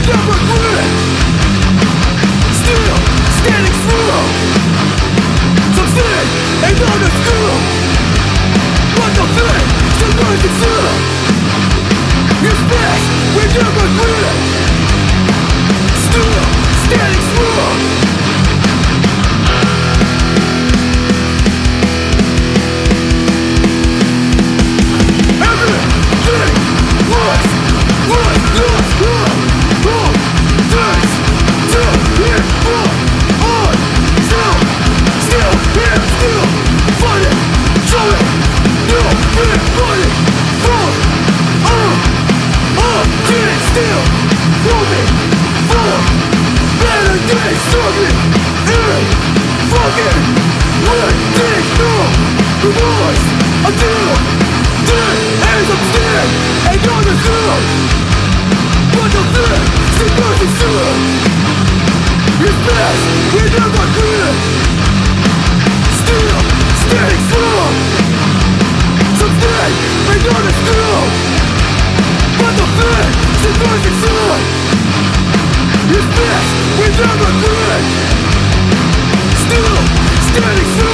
never quit. Still standing firm. Something ain't understood. But the thing still burns itself. It's best we never quit. Still standing firm. We never quit. Still standing firm. Someday may not understand. But the thing still burns inside. It's best we never quit. Still standing firm.